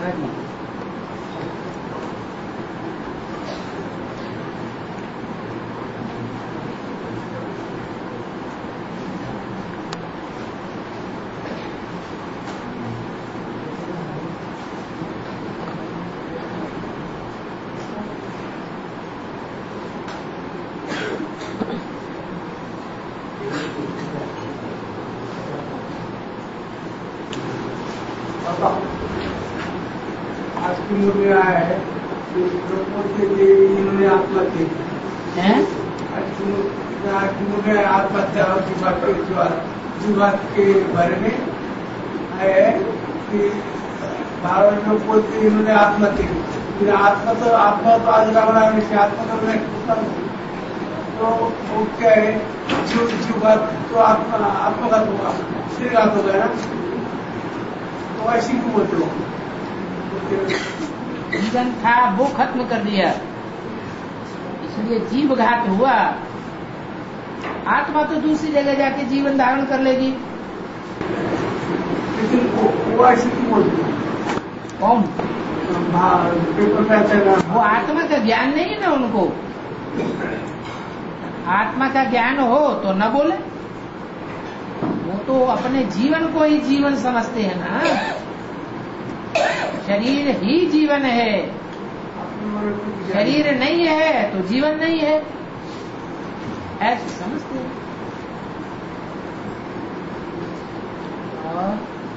हाँ जी। आज की मूवी आया है इन्होंने आत्महत्या की हैं? आज की मूवी आत्महत्या जीवात के बारे में आया है कि भारत में बोलते इन्होंने आत्महत्या की। फिर आत्मा तो आज लगा से आत्मा तो मैं तो वो क्या है जीवात तो आत्मघात होगा, शरीरघात होगा ना, तो ऐसी क्यों बोलते हो? जीवन था वो खत्म कर दिया, इसलिए जीव घात हुआ। आत्मा तो दूसरी जगह जाके जीवन धारण कर लेगी। लेकिन वो ऐसी क्यों बोलते हो? कौन? पेपर में आता है ना, वो आत्मा का ज्ञान नहीं है ना उनको। आत्मा का ज्ञान हो तो न बोले, वो तो अपने जीवन को ही जीवन समझते हैं ना। शरीर ही जीवन है, शरीर नहीं है तो जीवन नहीं है, ऐसे समझते हैं। और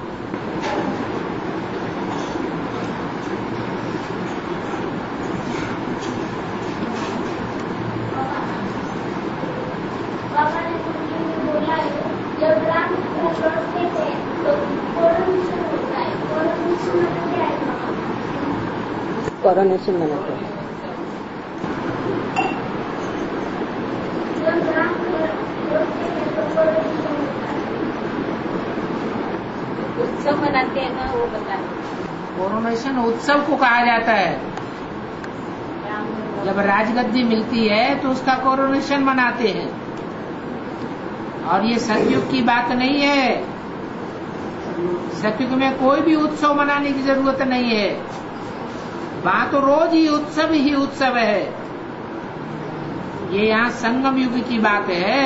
बाबा ने बोला है जब राम लौटते थे तो कोरोनेशन होता है। कोरोनेशन मतलब क्या है? कोरोनेशन मनाते हैं। जब राम लौटते थे तो कोरोनेशन होता है। उत्सव मनाते हैं ना, वो बताए। कोरोनेशन उत्सव को कहा जाता है। जब राजगद्दी मिलती है तो उसका कोरोनेशन मनाते हैं। और ये सतयुग की बात नहीं है। सतयुग में कोई भी उत्सव मनाने की जरूरत नहीं है। वहां तो रोज ही उत्सव है। ये यहाँ संगम युग की बात है।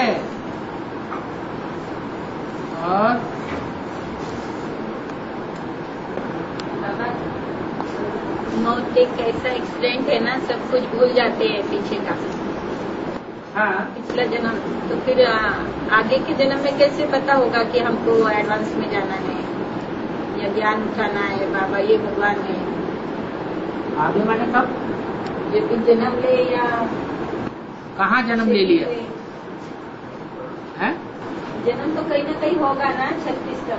और मौत एक ऐसा एक्सीडेंट है ना, सब कुछ भूल जाते हैं पीछे का। हाँ, पिछला जन्म तो फिर आगे के जन्म में कैसे पता होगा कि हमको एडवांस में जाना है या ज्ञान उठाना है? बाबा ये भगवान है। आगे मैंने कब ये फिर जन्म ले या कहाँ जन्म ले लिया है? जन्म तो कहीं ना कहीं होगा ना, 36 तक।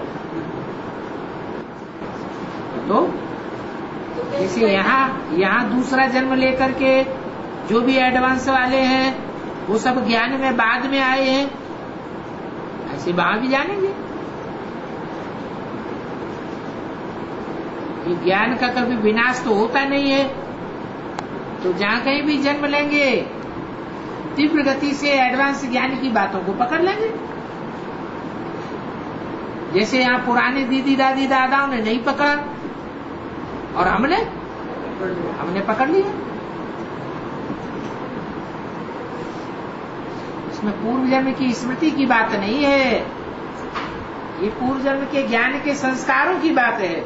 तो जैसे यहाँ दूसरा जन्म लेकर के जो भी एडवांस वाले हैं वो सब ज्ञान में बाद में आए हैं, ऐसे वहां भी जानेंगे। ये ज्ञान का कभी विनाश तो होता नहीं है। तो जहां कहीं भी जन्म लेंगे तीव्र गति से एडवांस ज्ञान की बातों को पकड़ लेंगे। जैसे यहाँ पुराने दीदी दादी दादाओं ने नहीं पकड़ा और हमने पकड़ लिया। इसमें पूर्व जन्म की स्मृति की बात नहीं है, ये पूर्व जन्म के ज्ञान के संस्कारों की बात है।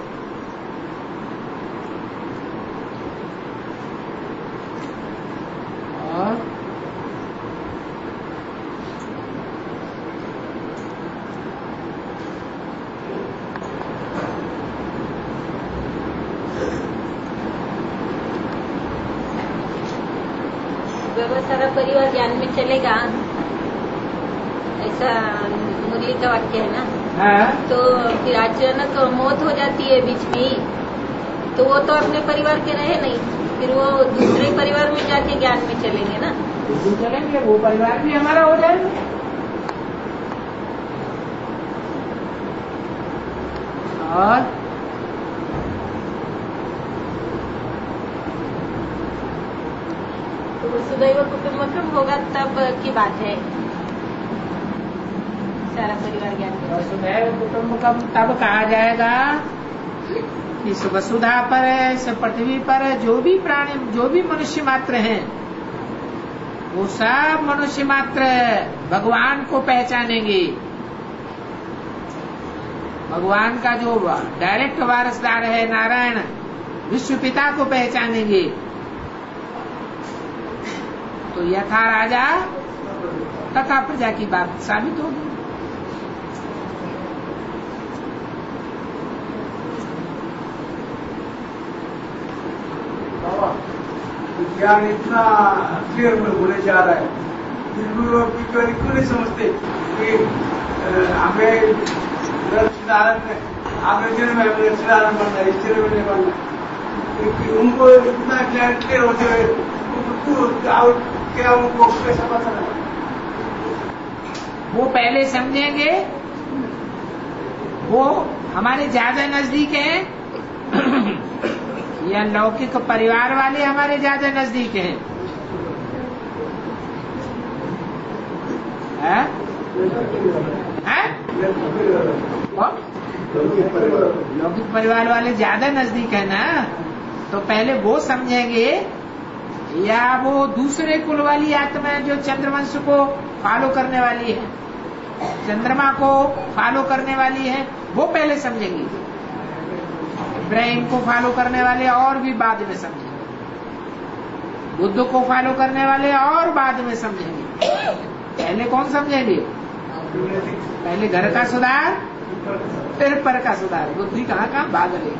और सारा परिवार ज्ञान में चलेगा, ऐसा मुरली का वाक्य है ना। हाँ? तो फिर अचानक मौत हो जाती है बीच में ही, तो वो तो अपने परिवार के रहे नहीं, फिर वो दूसरे परिवार में जाके ज्ञान में चलेंगे ना। चलेंगे, वो परिवार भी हमारा हो जाएगा। और वसुदैव कुटुंबकम होगा तब की बात है, सारा परिवार ज्ञान में। वसुदैव कुटुंबकम तब कहा जाएगा इस वसुधा पर है, इस पृथ्वी पर है, जो भी प्राणी, जो भी मनुष्य मात्र हैं, वो सब मनुष्य मात्र भगवान को पहचानेंगे। भगवान का जो डायरेक्ट वारसदार है नारायण विश्व पिता को पहचानेंगे। तो यथा राजा तथा प्रजा की बात साबित होगी। ज्ञान इतना क्लियर में होने जा रहा है, फिर भी लोग क्यों नहीं समझते कि हमें आगे दिन में हमें लक्ष्मीनारायण बनना है, इस दिन में नहीं बनना है। उनको इतना ज्ञान क्लियर हो जाए, क्या उनको कैसा पता है? वो पहले समझेंगे, वो हमारे ज्यादा नजदीक हैं या लौकिक परिवार वाले हमारे ज्यादा नजदीक हैं? लौकिक परिवार वाले ज्यादा नजदीक है ना, तो पहले वो समझेंगे, या वो दूसरे कुल वाली आत्मा जो चंद्रवंश को फॉलो करने वाली है, चंद्रमा को फॉलो करने वाली है, वो पहले समझेंगी। इब्राहिम को फॉलो करने वाले और भी बाद में समझेंगे, बुद्ध को फॉलो करने वाले और बाद में समझेंगे। पहले कौन समझेंगे? पहले घर का सुधार, फिर पर का सुधार। बुद्धि कहाँ बाद में।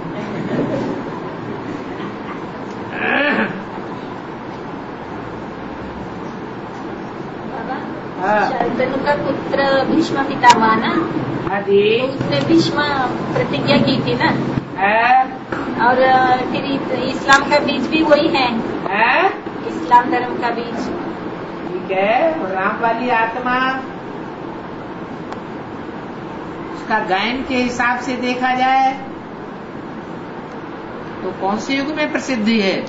शांतनु का पुत्र भीष्म पितामह ना, उसने भीष्म प्रतिज्ञा की थी ना, और फिर इस्लाम का बीज भी वही है, इस्लाम धर्म का बीज। ठीक है, राम वाली आत्मा उसका गायन के हिसाब से देखा जाए तो कौन से युग में प्रसिद्धि है?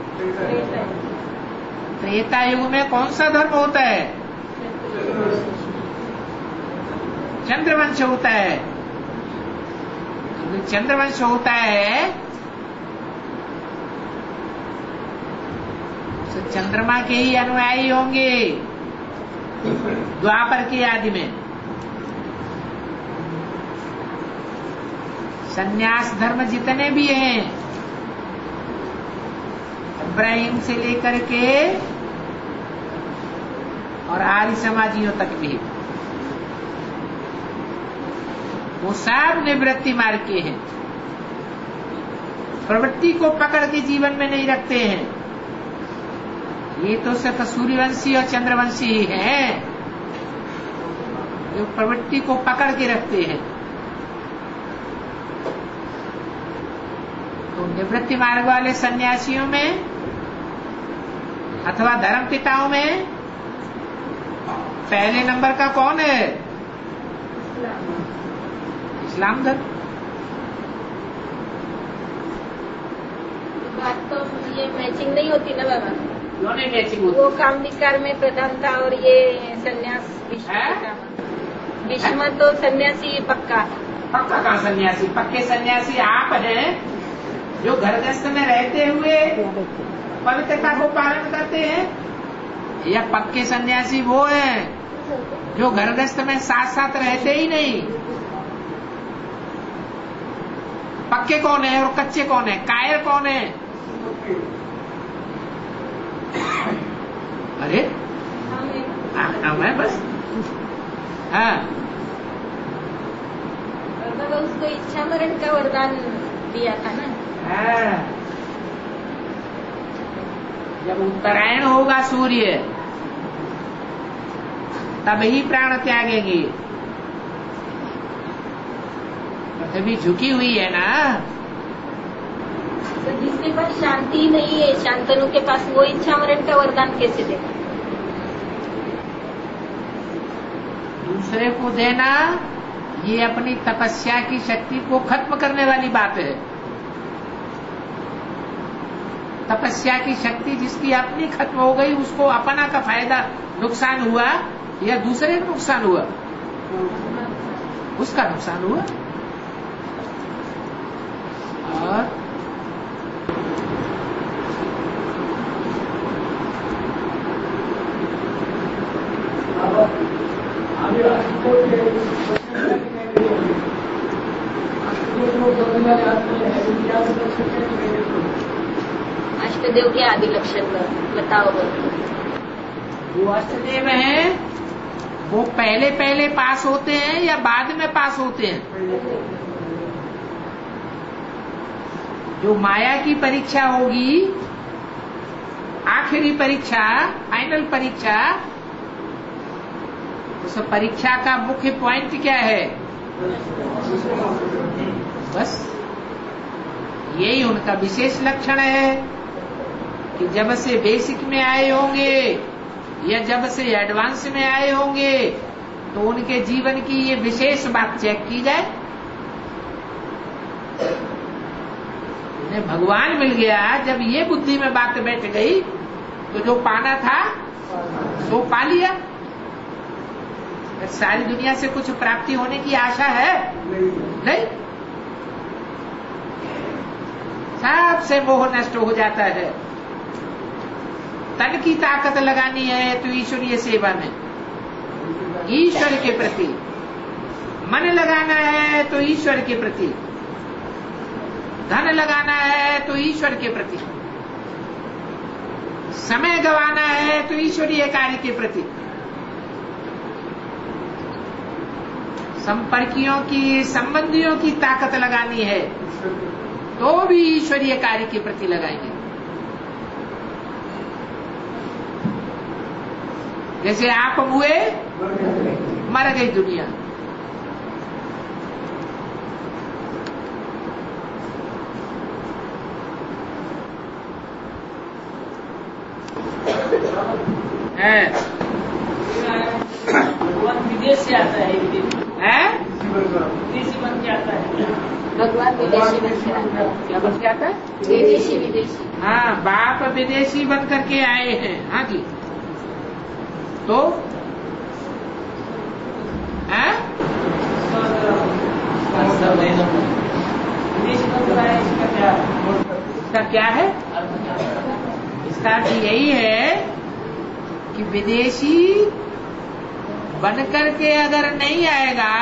त्रेता युग में कौन सा धर्म होता है? चंद्रवंश होता है। चंद्रवंश होता है तो चंद्रमा के ही अनुयायी होंगे द्वापर के आदि में। संन्यास धर्म जितने भी हैं, इब्राहिम से लेकर के और आर्य समाजियों तक भी, वो सब निवृत्ति मार्ग के हैं। प्रवृत्ति को पकड़ के जीवन में नहीं रखते हैं। ये तो सिर्फ सूर्यवंशी और चंद्रवंशी ही हैं जो प्रवृत्ति को पकड़ के रखते हैं। तो निवृत्ति मार्ग वाले सन्यासियों में अथवा धर्म पिताओं में पहले नंबर का कौन है? इस्लाम धर्म। बात तो ये मैचिंग नहीं होती ना बाबा? क्यों नहीं मैचिंग होती? वो काम विकार में प्रधानता और ये सन्यास भीष्म तो सन्यासी पक्का। पक्का कहाँ सन्यासी? पक्के सन्यासी आप हैं जो घरगृहस्थ में रहते हुए पवित्रता को पालन करते हैं, या पक्के सन्यासी वो हैं जो घरगृहस्थ में साथ साथ रहते ही नहीं? पक्के कौन है और कच्चे कौन है? कायर कौन है? अरे मैं बस हाँ, उसको इच्छा मरण का वरदान दिया था ना। जब उत्तरायण होगा सूर्य तब ही प्राण त्यागेंगे। पृथ्वी झुकी हुई है ना। तो जिसके पास शांति नहीं है, शांतनु के पास वो इच्छा मरण का वरदान कैसे देगा? दूसरे को देना ये अपनी तपस्या की शक्ति को खत्म करने वाली बात है। तपस्या की शक्ति जिसकी अपनी खत्म हो गई, उसको अपना का फायदा नुकसान हुआ या दूसरे का नुकसान हुआ? उसका नुकसान हुआ। और अष्टदेव के आदि लक्षण बताओ। जो अष्टदेव हैं वो पहले पहले पास होते हैं या बाद में पास होते हैं? जो माया की परीक्षा होगी, आखिरी परीक्षा, फाइनल परीक्षा, उस परीक्षा का मुख्य पॉइंट क्या है? बस यही उनका विशेष लक्षण है कि जब से बेसिक में आए होंगे या जब से एडवांस में आए होंगे तो उनके जीवन की ये विशेष बात चेक की जाए। उन्हें भगवान मिल गया, जब ये बुद्धि में बात बैठ गई तो जो पाना था सो पा लिया। सारी दुनिया से कुछ प्राप्ति होने की आशा है? नहीं। सबसे मोह नष्ट हो जाता है। तन की ताकत लगानी है तो ईश्वरीय सेवा में, ईश्वर के प्रति। मन लगाना है तो ईश्वर के प्रति, धन लगाना है तो ईश्वर के प्रति, समय गंवाना है तो ईश्वरीय कार्य के प्रति, संपर्कियों की, संबंधियों की ताकत लगानी है तो भी ईश्वरीय कार्य के प्रति लगाएंगे। जैसे आप हुए, मर गई दुनिया। है भगवान विदेश से आता है, विदेशी बन के आता है। भगवान विदेशी बन के आता है। क्या बन के आता है? विदेशी। हाँ, बाप विदेशी बन करके आए हैं। हाँ जी। तो विदेशी बन कर आया, इसका क्या है? इसका अर्थ यही है कि विदेशी बन करके अगर नहीं आएगा,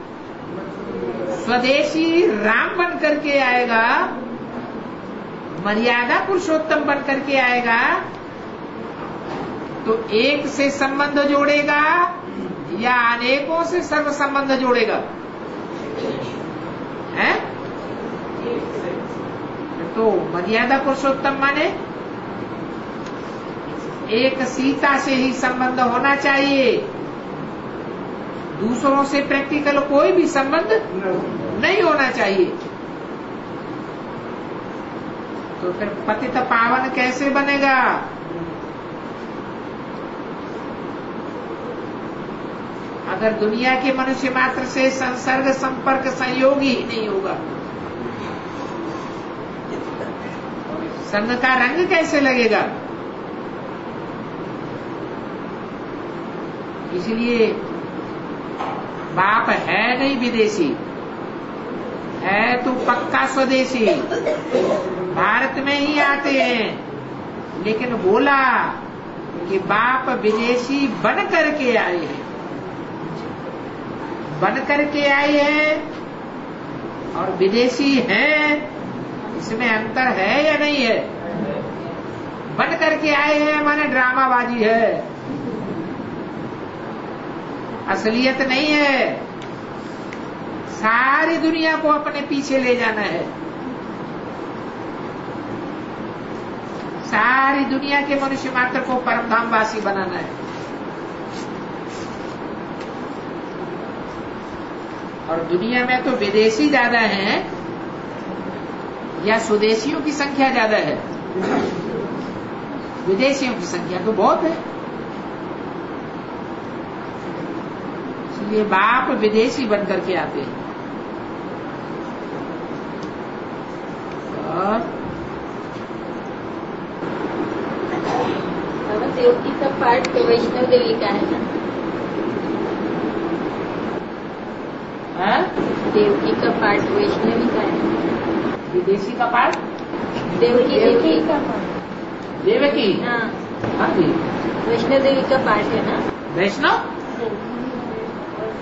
स्वदेशी राम बन करके आएगा, मर्यादा पुरुषोत्तम बन करके आएगा, तो एक से संबंध जोड़ेगा या अनेकों से सर्व संबंध जोड़ेगा? है? तो मर्यादा पुरुषोत्तम माने एक सीता से ही संबंध होना चाहिए, दूसरों से प्रैक्टिकल कोई भी संबंध नहीं होना चाहिए। तो फिर पतित पावन कैसे बनेगा? अगर दुनिया के मनुष्य मात्र से संसर्ग, संपर्क, संयोग ही नहीं होगा, संग का रंग कैसे लगेगा? इसलिए बाप है नहीं विदेशी, है तो पक्का स्वदेशी, भारत में ही आते हैं। लेकिन बोला कि बाप विदेशी बन करके आए हैं, बन करके आए हैं और विदेशी हैं, इसमें अंतर है या नहीं है? बन करके आए हैं माने ड्रामाबाजी है, असलियत नहीं है। सारी दुनिया को अपने पीछे ले जाना है, सारी दुनिया के मनुष्य मात्र को परमधामवासी बनाना है। और दुनिया में तो विदेशी ज्यादा हैं या स्वदेशियों की संख्या ज्यादा है? विदेशियों की संख्या तो बहुत है। इसलिए बाप विदेशी बन करके आते हैं। देवकी का पाठ तो वैष्णव देवी का है ना? देवकी का पाठ वैष्णवी का है। विदेशी का पाठ देवकी का देवकी। हाँ हाँ जी, वैष्णव देवी का पाठ है ना? वैष्णव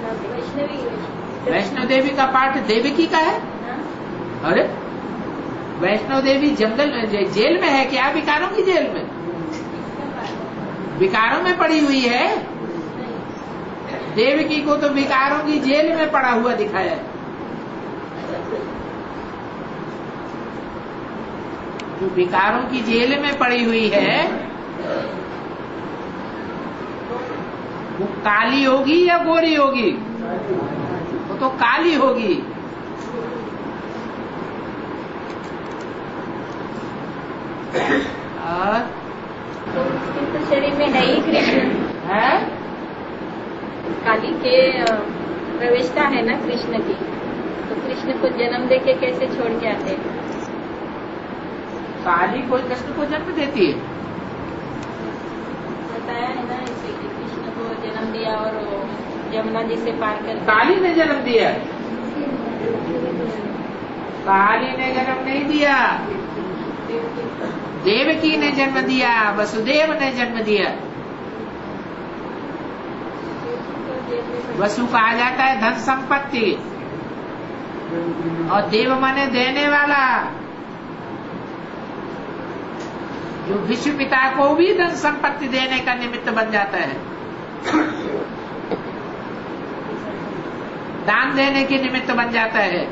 वैष्णवी वैष्णव देवी का पाठ देवकी का है। हाँ। अरे वैष्णो देवी जंगल जेल में है क्या? विकारों की जेल में, विकारों में पड़ी हुई है। देवकी को तो विकारों की जेल में पड़ा हुआ दिखाया है। जो विकारों की जेल में पड़ी हुई है वो काली होगी या गोरी होगी? वो तो काली होगी। और तो उसके तो शरीर में है ही कृष्ण है, काली के प्रवेशता है ना कृष्ण की, तो कृष्ण को जन्म देके कैसे छोड़ के आते हैं? काली कोई कृष्ण को जन्म देती है? बताया है ना इसे कि कृष्ण को जन्म दिया और वो यमुना जी से पार कर काली ने जन्म दिया? काली ने जन्म नहीं दिया, देवकी ने जन्म दिया, वसुदेव ने जन्म दिया। वसु कहा जाता है धन संपत्ति, और देव माने देने वाला, जो विश्व पिता को भी धन संपत्ति देने का निमित्त बन जाता है, दान देने के निमित्त बन जाता है,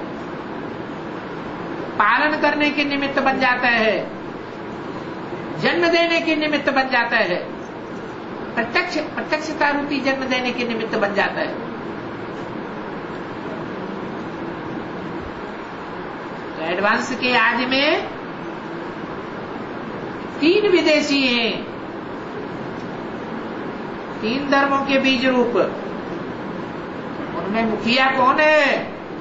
पालन करने के निमित्त बन जाता है, जन्म देने के निमित्त बन जाता है, प्रत्यक्षता रूपी जन्म देने के निमित्त बन जाता है। तो एडवांस के आदि में 3 विदेशी हैं, 3 धर्मों के बीज रूप। उनमें मुखिया कौन है?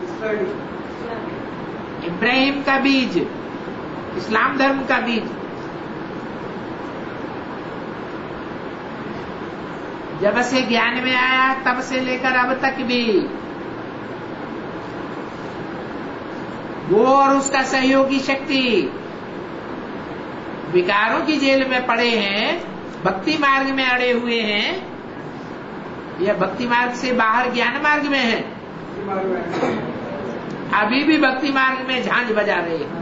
इब्राहिम का बीज, इस्लाम धर्म का बीज। जब से ज्ञान में आया तब से लेकर अब तक भी वो और उसका सहयोगी शक्ति विकारों की जेल में पड़े हैं, भक्ति मार्ग में अड़े हुए हैं, या भक्ति मार्ग से बाहर ज्ञान मार्ग में है? अभी भी भक्ति मार्ग में झांझ बजा रहे हैं।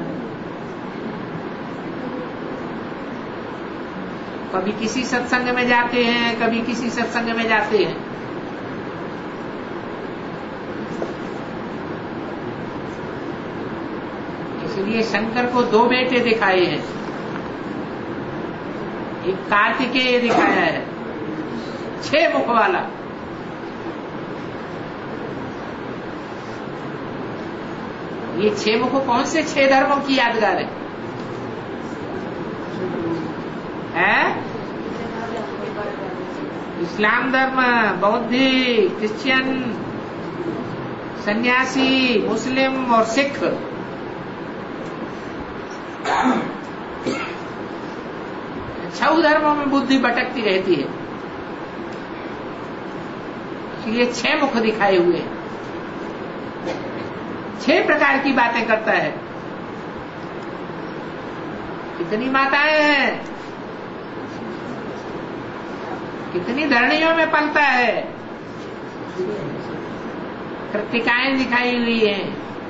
कभी किसी सत्संग में जाते हैं, कभी किसी सत्संग में जाते हैं। इसलिए शंकर को 2 बेटे दिखाए हैं। एक कार्तिकेय दिखाया है, 6 मुख वाला। ये 6 मुख कौन से 6 धर्मों की यादगार है? इस्लाम धर्म, बौद्धिक, क्रिश्चियन, सन्यासी, मुस्लिम और सिख। छह धर्मों में बुद्धि भटकती रहती है, इसलिए 6 मुख दिखाए हुए हैं। 6 प्रकार की बातें करता है। कितनी माताएं हैं, कितनी धरणियों में पलता है। कृतिकाएं दिखाई हुई हैं,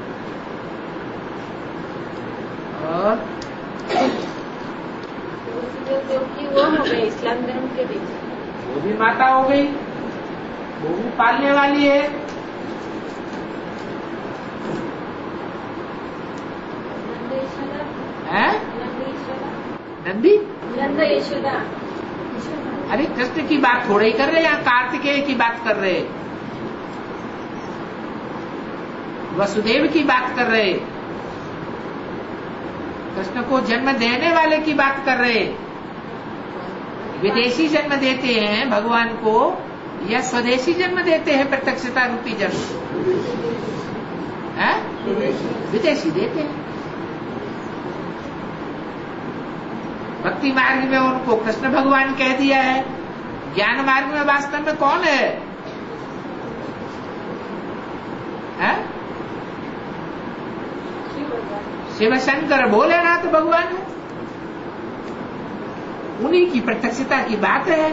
और वो हो गए इस्लाम धर्म के भी, वो भी माता हो गई, वो भी पालने वाली है। नंदी नंद यशोदा। अरे कृष्ण की बात थोड़ा ही कर रहे हैं, यहाँ कार्तिकेय की बात कर रहे, वसुदेव की बात कर रहे, कृष्ण को जन्म देने वाले की बात कर रहे। विदेशी जन्म देते हैं भगवान को, या स्वदेशी जन्म देते हैं प्रत्यक्षता रूपी जन्म? विदेशी देते हैं। भक्ति मार्ग में उनको कृष्ण भगवान कह दिया है। ज्ञान मार्ग में वास्तव में कौन है? शिव शंकर भोलेनाथ भगवान है, उन्हीं की प्रत्यक्षता की बात है।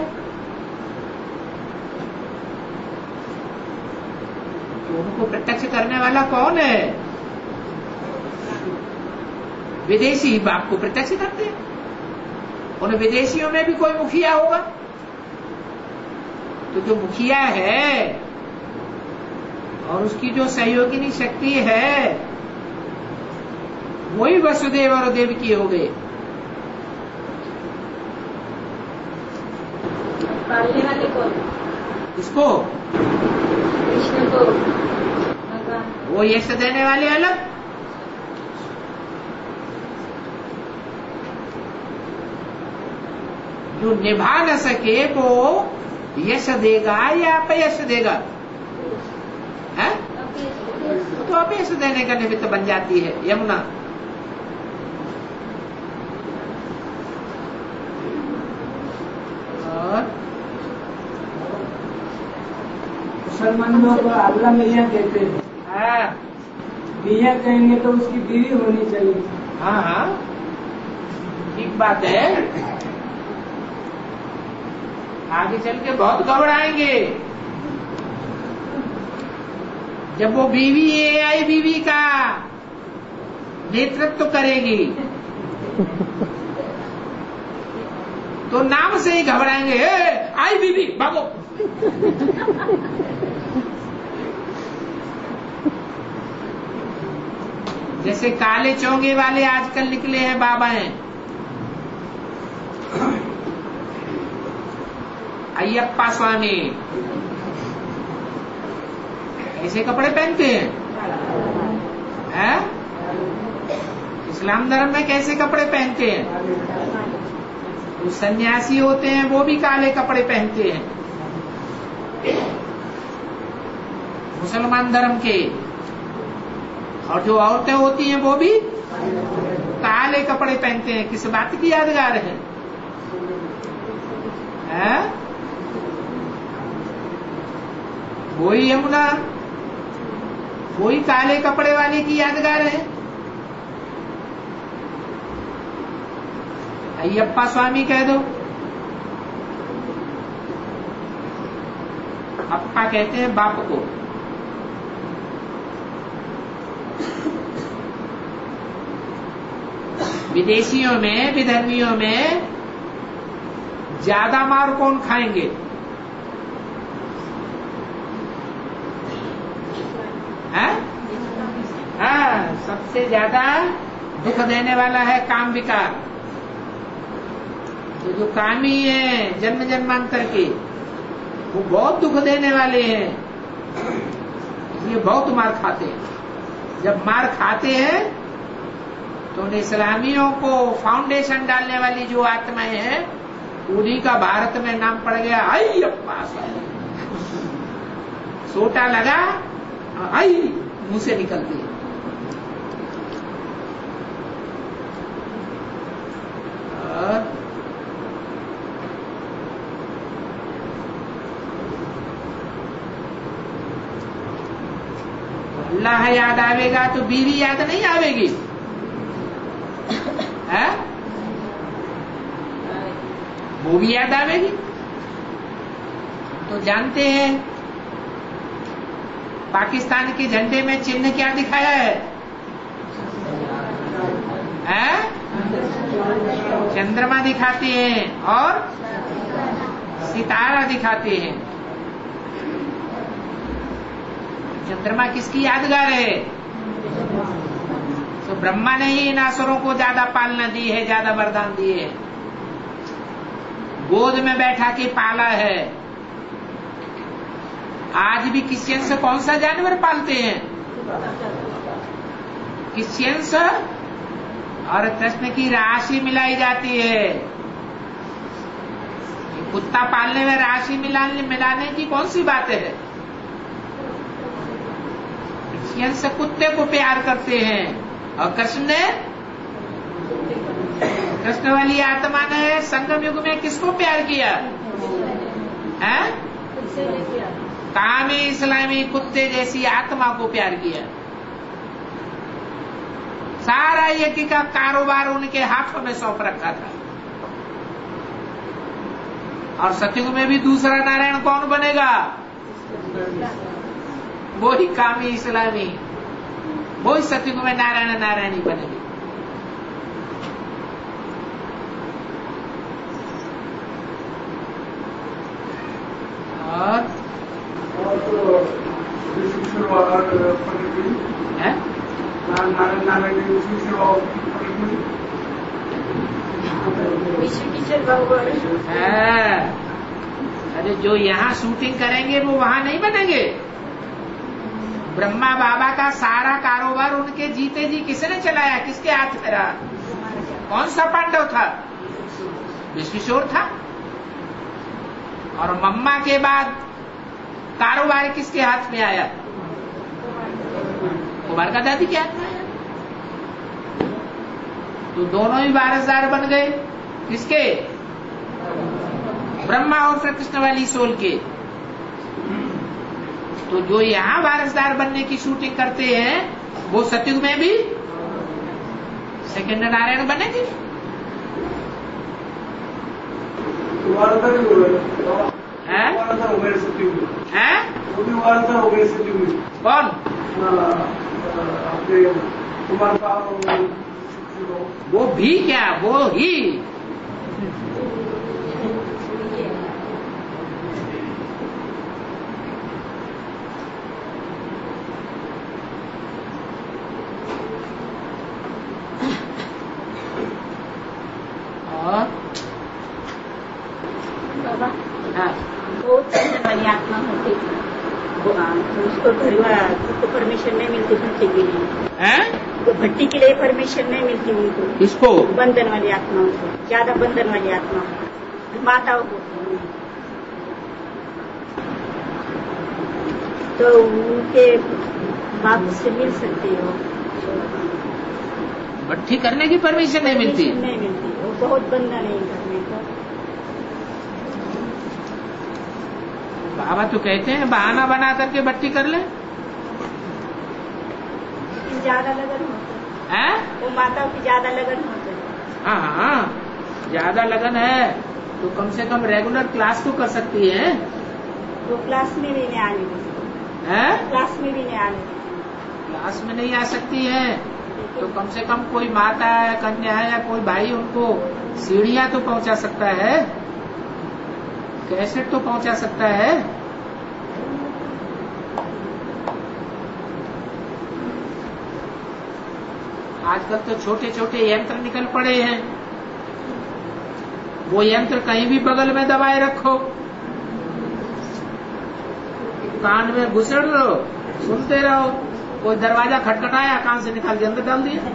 तो उनको प्रत्यक्ष करने वाला कौन है? विदेशी बाप को प्रत्यक्ष करते हैं। उन विदेशियों में भी कोई मुखिया होगा, तो जो मुखिया है और उसकी जो सहयोगिनी शक्ति है वही वसुदेव और देवकी हो गए। पालने वाले कौन? इसको कृष्ण को वो यश देने वाले अलग, जो निभा न सके वो यश देगा या अपयश देगा, है? तो अपयश देने का निमित्त बन जाती है यमुना। और मुसलमान लोग अल्लाह मैया कहते हैं, मैया कहेंगे तो उसकी बीवी होनी चाहिए। हाँ हाँ ठीक बात है। आगे चल के बहुत घबराएंगे जब वो बीवी AI बीवी का नेतृत्व करेगी, तो नाम से ही घबराएंगे, आई बीवी भागो। जैसे काले चोंगे वाले आजकल निकले हैं बाबा हैं, अय्यप्पा स्वामी, ऐसे कपड़े पहनते हैं? इस्लाम धर्म में कैसे कपड़े पहनते हैं? जो सन्यासी होते हैं वो भी काले कपड़े पहनते हैं मुसलमान धर्म के, और जो औरतें होती हैं वो भी काले कपड़े पहनते हैं। किस बात की यादगार है? वही यमुना, वही काले कपड़े वाले की यादगार है। अय्यप्पा स्वामी कह दो, अप्पा कहते हैं बाप को। विदेशियों में, विधर्मियों में ज्यादा मार कौन खाएंगे? हाँ, सबसे ज्यादा दुख देने वाला है काम विकार। तो जो कामी है जन्म जन्मांतर के, वो बहुत दुख देने वाले हैं, इसलिए बहुत मार खाते हैं। जब मार खाते हैं तो उन इस्लामियों को फाउंडेशन डालने वाली जो आत्माएं हैं, उन्हीं का भारत में नाम पड़ गया अय्यप्पा स्वामी। सोटा लगा, आई मुंह से निकलती है। अल्लाह याद आवेगा तो बीवी याद नहीं आवेगी, है? वो भी याद आवेगी। तो जानते हैं पाकिस्तान के झंडे में चिन्ह क्या दिखाया है? चंद्रमा दिखाते हैं और सितारा दिखाते हैं। चंद्रमा किसकी यादगार है? तो ब्रह्मा ने ही इन असुरों को ज्यादा पालना दी है, ज्यादा वरदान दिए है, गोद में बैठा के पाला है। आज भी क्रिश्चियंस कौन सा जानवर पालते हैं? क्रिश्चियंस और कृष्ण की राशि मिलाई जाती है। कुत्ता पालने में राशि मिलाने की कौन सी बात है? क्रिश्चियंस कुत्ते को प्यार करते हैं और कृष्ण वाली आत्मा ने संगम युग में किसको प्यार किया? कामी इस्लामी कुत्ते जैसी आत्मा को प्यार किया। सारा यज्ञ का कारोबार उनके हाथों में सौंप रखा था। और सतयुग में भी दूसरा नारायण कौन बनेगा? वो ही कामी इस्लामी, वो ही सतयुग में नारायण नारायणी बनेगी। और तो विश्व है नारायण विश्व किशोर भगवान है। अरे जो यहाँ शूटिंग करेंगे वो वहाँ नहीं बनेंगे। ब्रह्मा बाबा का सारा कारोबार उनके जीते जी किसने चलाया, किसके हाथ में रहा? कौन सा पांडव था? विश्वेश्वर था। और मम्मा के बाद कारोबार किसके हाथ में आया? कुमार का दादी के हाथ में आया। तो दोनों ही वारसदार बन गए किसके? ब्रह्मा और श्री कृष्ण वाली सोल के। तो जो यहाँ वारसदार बनने की शूटिंग करते हैं वो सतयुग में भी सेकंड नारायण बनेंगे। कौन? वो भी क्या, वो ही। बाबा हाँ। वो चंदन वाली आत्मा होती थी, उसको उसको परमिशन नहीं मिलती भट्टी के लिए। तो भट्टी के लिए परमिशन नहीं मिलती उनको। किसको? बंधन वाली आत्माओं को, ज्यादा बंधन वाली आत्मा माताओं को। तो उनके बाप से मिल सकती हो, भट्टी करने की परमिशन नहीं मिलती। नहीं मिलती, वो बहुत बंधन नहीं करने को। बाबा तो कहते हैं बहाना बना करके भट्टी कर ले। ज्यादा लगन होता है, वो माताओं की ज्यादा लगन होता है। हाँ हाँ, ज्यादा लगन है तो कम से कम रेगुलर क्लास तो कर सकती है। वो क्लास में भी नहीं आने देती, हैं? क्लास में भी नहीं आने देती। क्लास में नहीं आ सकती है तो कम से कम कोई माता है, कन्या है या कोई भाई उनको सीढ़ियां तो पहुंचा सकता है, कैसेट तो पहुंचा सकता है। आजकल तो छोटे छोटे यंत्र निकल पड़े हैं, वो यंत्र कहीं भी बगल में दबाए रखो, कान में घुसड़ रहो, सुनते रहो। कोई दरवाजा खटखटाया, कान से निकाल के अंदर डाल दिया।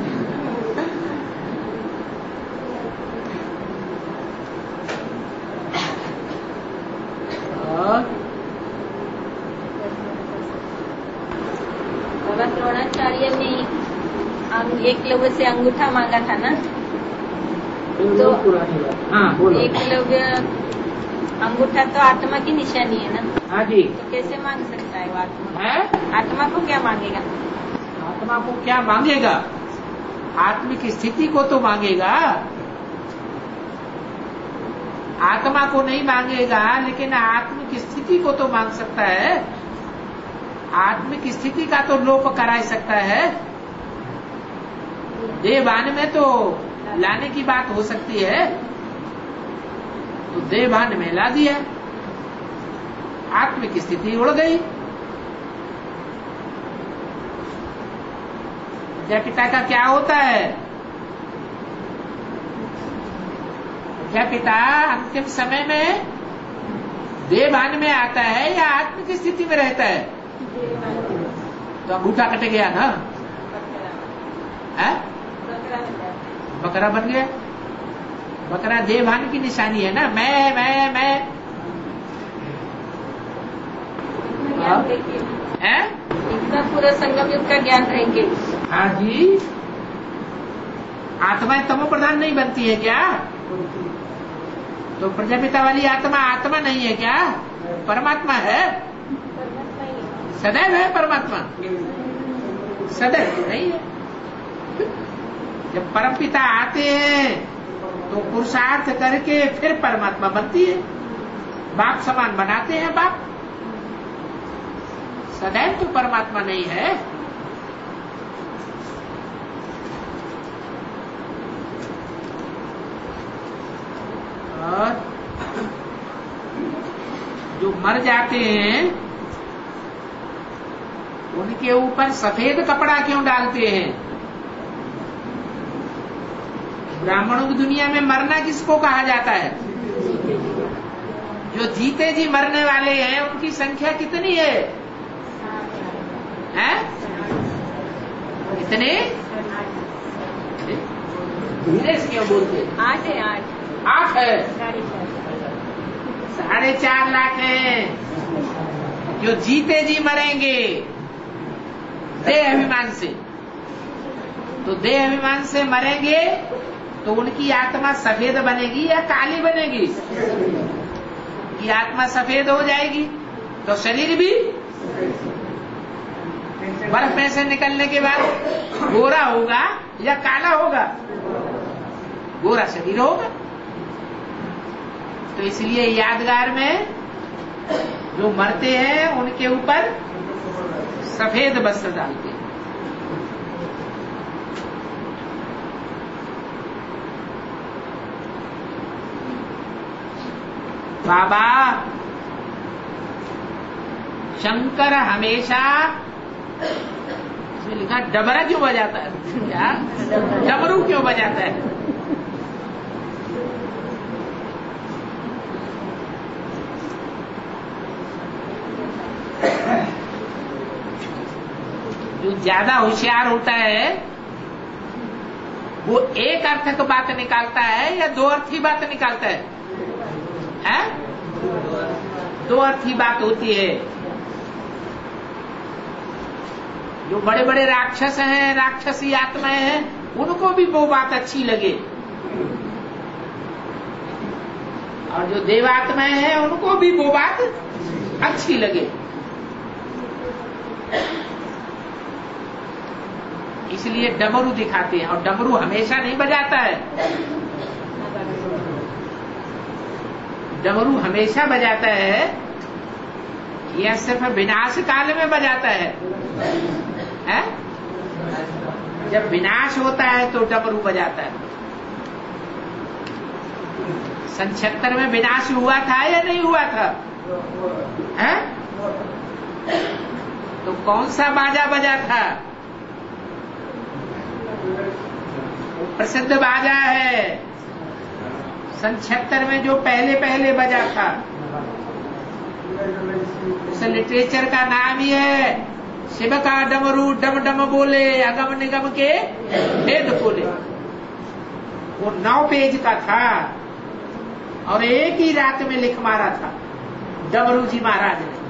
बाबा द्रोणाचार्य ने एकलव्य से अंगूठा मांगा था ना, तो हाँ, एकलव्य अंगूठा तो आत्मा की निशानी है ना। हाँ जी। तो कैसे मांग सकता है वो आत्मा? है? आत्मा को क्या मांगेगा? आत्मा को क्या मांगेगा? आत्मिक स्थिति को तो मांगेगा। आत्मा को नहीं मांगेगा, लेकिन आत्मिक स्थिति को तो मांग सकता है। आत्मिक स्थिति का तो लोप करा सकता है। देहभान में तो लाने की बात हो सकती है, तो देहभान में ला दिया, आत्मिक स्थिति उड़ गई। पिता का क्या होता है? पिता अंतिम समय में देहभान में आता है या आत्मिक स्थिति में रहता है? तो अंगूठा कट गया ना, है? बकरा बन गया। बकरा देहभान की निशानी है ना, मैं है? इतना पूरा संगम युग का ज्ञान रहेंगे। हाँ जी। आत्माएं तमो प्रधान नहीं बनती है क्या? तो प्रजापिता वाली आत्मा आत्मा नहीं है क्या? परमात्मा है, सदैव है परमात्मा, सदैव नहीं है। जब परमपिता आते हैं तो पुरुषार्थ करके फिर परमात्मा बनती है, बाप समान बनाते हैं बाप, सदैव तो परमात्मा नहीं है। और जो मर जाते हैं उनके ऊपर सफेद कपड़ा क्यों डालते हैं? ब्राह्मणों की दुनिया में मरना किसको कहा जाता है? जो जीते जी मरने वाले हैं उनकी संख्या कितनी है? हैं? कितने? धीरे से क्यों बोलते? 8 है 8। 8 है। 4.5 लाख है जो जीते जी मरेंगे देह अभिमान से। तो देह अभिमान से मरेंगे तो उनकी आत्मा सफेद बनेगी या काली बनेगी? कि आत्मा सफेद हो जाएगी तो शरीर भी बर्फ में से निकलने के बाद गोरा होगा या काला होगा? गोरा शरीर होगा। तो इसलिए यादगार में जो मरते हैं उनके ऊपर सफेद वस्त्र डालते हैं। बाबा शंकर हमेशा, इसमें लिखा डबरा क्यों बजाता है? क्या डमरू क्यों बजाता है? जो ज्यादा होशियार होता है वो एक अर्थक बात निकालता है या दो अर्थी बात निकालता है? हैं? दो अर्थी बात होती है। जो बड़े बड़े राक्षस हैं, राक्षसी आत्माएं हैं, उनको भी वो बात अच्छी लगे, और जो देवात्माएं हैं उनको भी वो बात अच्छी लगे। इसलिए डमरू दिखाते हैं, और डमरू हमेशा नहीं बजाता है। डमरू हमेशा बजाता है या सिर्फ विनाश काल में बजाता है? हैं? जब विनाश होता है तो डमरू बजाता है। 76 में विनाश हुआ था या नहीं हुआ था? हैं? तो कौन सा बाजा बजा था? प्रसिद्ध बाजा है 76 में जो पहले बजा था, उस लिटरेचर का नाम ही है शिव का डमरू डम डम बोले अगम निगम के भेद खोले। वो 9 पेज का था और एक ही रात में लिख मारा था डमरू जी महाराज ने।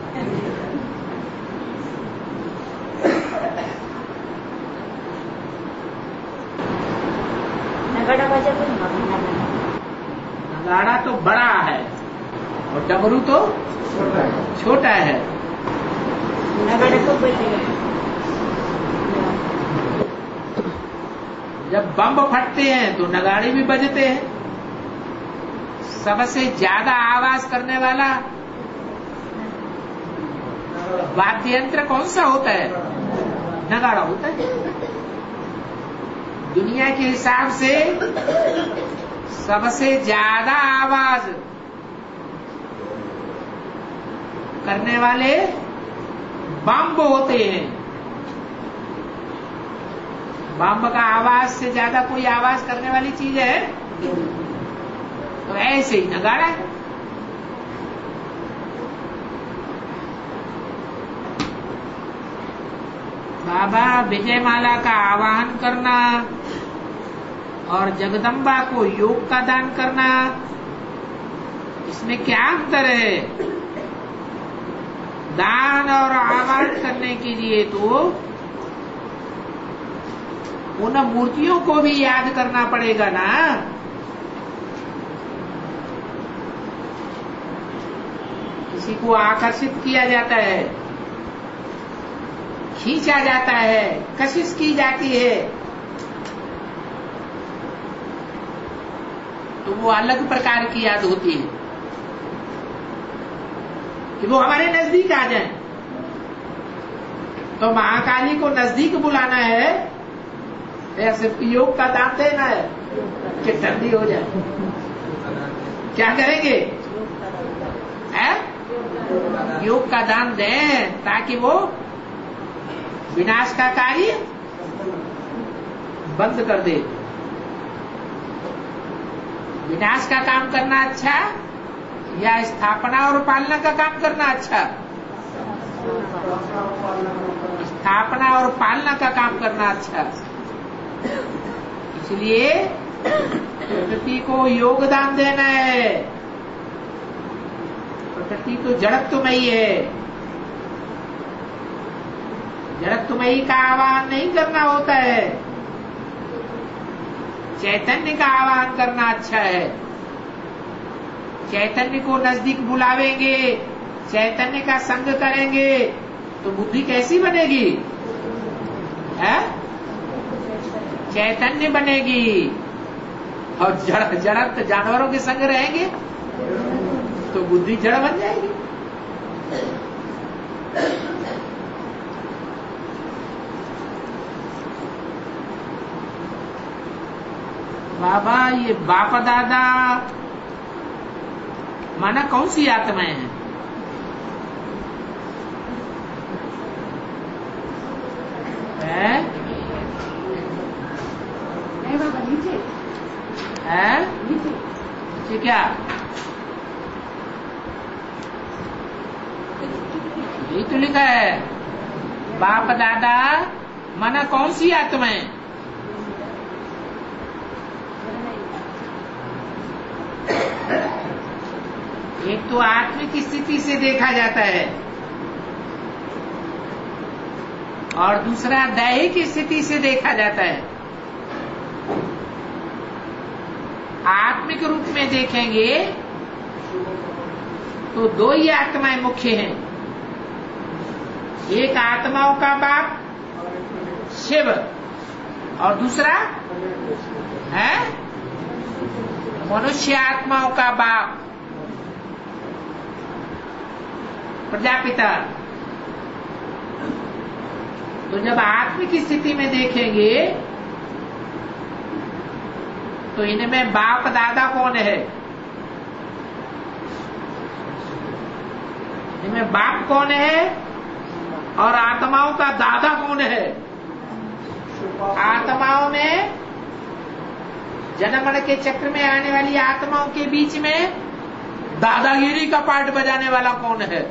नगाड़ा बजा तो नगाड़ा तो बड़ा है और डमरू तो छोटा है। नगाड़ा को बोलते जब बम फटते हैं तो नगाड़े भी बजते हैं। सबसे ज्यादा आवाज करने वाला वाद्य यंत्र कौन सा होता है? नगाड़ा होता है। दुनिया के हिसाब से सबसे ज्यादा आवाज करने वाले बम होते हैं। बम का आवाज से ज्यादा कोई आवाज करने वाली चीज है? तो ऐसे ही नगाड़ा है। बाबा विजयमाला का आवाहन करना और जगदम्बा को योग का दान करना, इसमें क्या अंतर है? दान और आवाहन करने के लिए तो उन मूर्तियों को भी याद करना पड़ेगा ना। किसी को आकर्षित किया जाता है, खींचा जाता है, कशिश की जाती है, तो वो अलग प्रकार की याद होती है कि वो हमारे नजदीक आ जाए। तो महाकाली को नजदीक बुलाना है या सिर्फ योग का दान देना है कि ठंडी हो जाए? क्या करेंगे? योग का दान दें ताकि वो विनाश का कार्य बंद कर दे। विनाश का काम करना अच्छा या स्थापना और पालना का काम करना अच्छा? स्थापना और पालना का काम करना अच्छा। इसलिए प्रकृति को योगदान देना है। प्रकृति तो जड़त्वमयी है, जड़त्वमयी का आह्वान नहीं करना होता है, चैतन्य का आह्वान करना अच्छा है। चैतन्य को नजदीक बुलावेंगे, चैतन्य का संग करेंगे तो बुद्धि कैसी बनेगी? है चैतन्य बनेगी। और जड़ जानवरों के संग रहेंगे तो बुद्धि जड़ बन जाएगी। बाबा ये बाप दादा माना कौन सी आत्माएं हैं? क्या यही तो लिखा है, बाप दादा माना कौन सी आत्माएं? एक तो आत्मिक स्थिति से देखा जाता है और दूसरा दैहिक स्थिति से देखा जाता है। आत्मिक रूप में देखेंगे तो दो ही आत्माएं मुख्य हैं। एक आत्माओं का बाप शिव और दूसरा है मनुष्य आत्माओं का बाप प्रजापिता। तो जब आत्मिक स्थिति में देखेंगे तो इनमें बाप दादा कौन है? इनमें बाप कौन है और आत्माओं का दादा कौन है? आत्माओं में जन्म मरण के चक्र में आने वाली आत्माओं के बीच में दादागिरी का पार्ट बजाने वाला कौन है?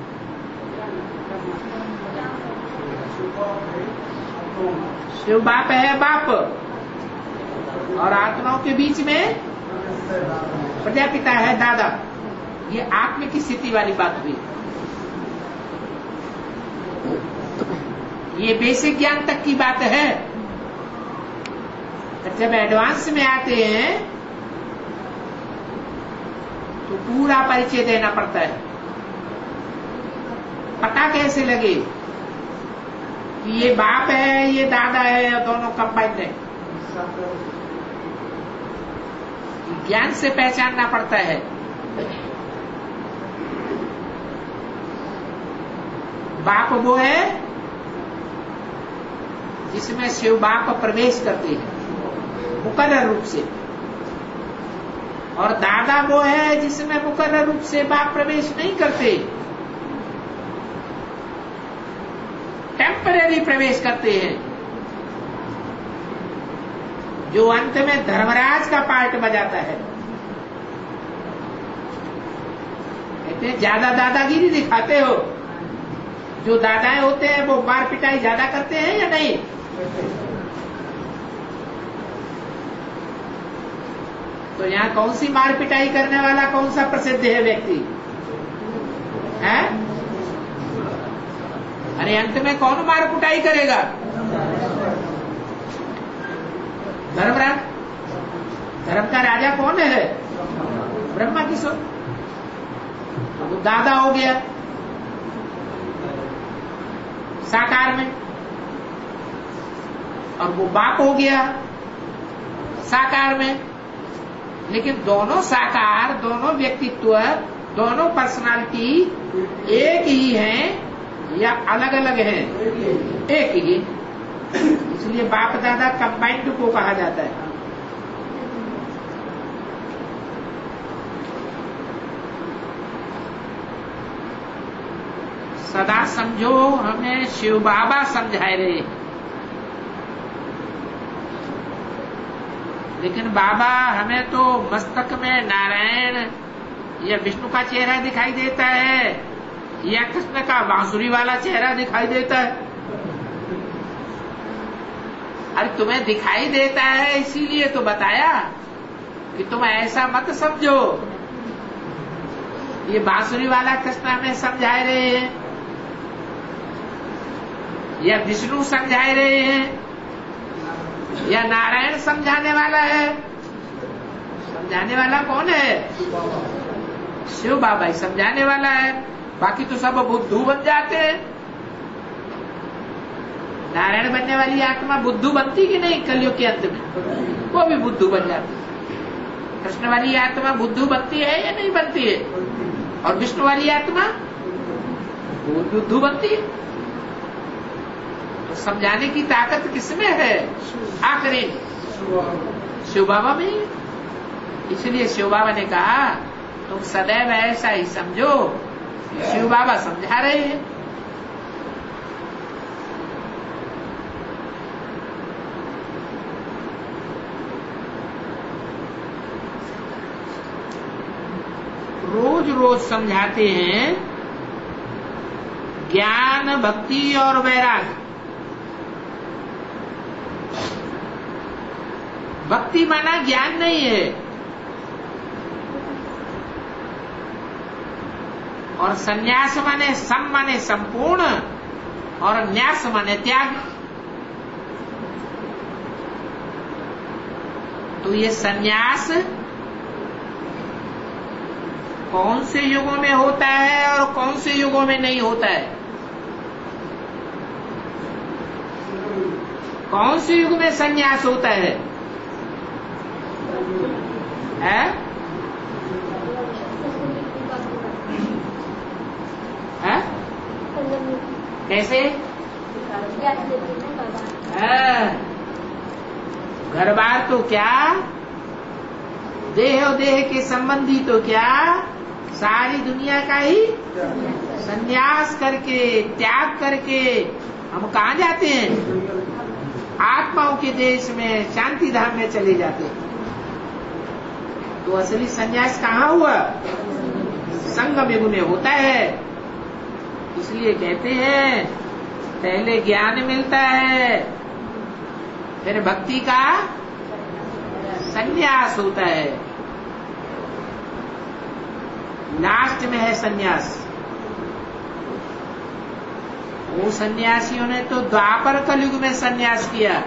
शिव बाप है बाप और आत्माओं के बीच में प्रजापिता है दादा। ये आत्मिक स्थिति वाली बात हुई। ये बेसिक ज्ञान तक की बात है। जब एडवांस में आते हैं तो पूरा परिचय देना पड़ता है। पता कैसे लगे कि ये बाप है ये दादा है या दोनों कंबाइंड है? ज्ञान से पहचानना पड़ता है। बाप वो है जिसमें शिव बाप प्रवेश करते हैं मुकर्रर रूप से, और दादा वो है जिसमें मुकर्रर रूप से बाप प्रवेश नहीं करते, टेम्परेरी प्रवेश करते हैं, जो अंत में धर्मराज का पार्ट बजाता है। कहते हैं ज्यादा दादागिरी दिखाते हो। जो दादाएं होते हैं वो मार पिटाई ज्यादा करते हैं या नहीं? तो यहाँ कौन सी मार पिटाई करने वाला कौन सा प्रसिद्ध है व्यक्ति है? अरे अंत में कौन मार पिटाई करेगा? धर्मराज। धर्म का राजा कौन है? ब्रह्मा किशोर। वो दादा हो गया साकार में, और वो बाप हो गया साकार में। लेकिन दोनों साकार, दोनों व्यक्तित्व, दोनों पर्सनालिटी एक ही हैं या अलग अलग हैं? एक ही। इसलिए बाप दादा कंबाइंड को कहा जाता है। सदा समझो हमें शिव बाबा समझाए रहे, लेकिन बाबा हमें तो मस्तक में नारायण या विष्णु का चेहरा दिखाई देता है या कृष्ण का बांसुरी वाला चेहरा दिखाई देता है। अरे तुम्हें दिखाई देता है इसीलिए तो बताया कि तुम ऐसा मत समझो। ये बांसुरी वाला कृष्ण हमें समझाए रहे हैं या विष्णु समझाए रहे हैं या नारायण समझाने वाला है। समझाने वाला कौन है? शिव बाबा ही समझाने वाला है। बाकी तो सब बुद्धू बन जाते हैं। नारायण बनने वाली आत्मा बुद्धू बनती कि नहीं? कलयुग के अंत में वो भी बुद्धू बन जाती है। कृष्ण वाली आत्मा बुद्धू बनती है या नहीं बनती है? और विष्णु वाली आत्मा बुद्धू बनती है। तो समझाने की ताकत किसमें है? आखिरी शिव बाबा में ही। इसलिए शिव बाबा ने कहा तुम सदैव ऐसा ही समझो, शिव बाबा समझा रहे हैं। रोज रोज समझाते हैं ज्ञान, भक्ति और वैराग्य। भक्ति माना ज्ञान नहीं है, और संन्यास माने सम माने संपूर्ण, और न्यास माने त्याग। तो ये संन्यास कौन से युगों में होता है और कौन से युगों में नहीं होता है? कौन से युग में संन्यास होता है? कैसे? घर बार तो क्या, देह और देह के संबंधी तो क्या, सारी दुनिया का ही संन्यास करके, त्याग करके हम कहाँ जाते हैं? आत्माओं के देश में, शांति धाम में चले जाते हैं। तो असली संन्यास कहाँ हुआ? संगम युग में होता है। इसलिए कहते हैं पहले ज्ञान मिलता है, फिर भक्ति का संन्यास होता है, लास्ट में है संन्यास। वो सन्यासियों ने तो द्वापर कलयुग में संन्यास किया,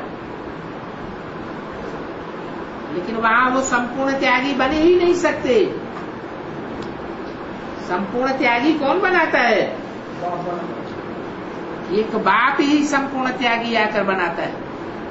लेकिन वहां वो संपूर्ण त्यागी बने ही नहीं सकते। संपूर्ण त्यागी कौन बनाता है? एक बाप ही संपूर्ण त्यागी आकर बनाता है।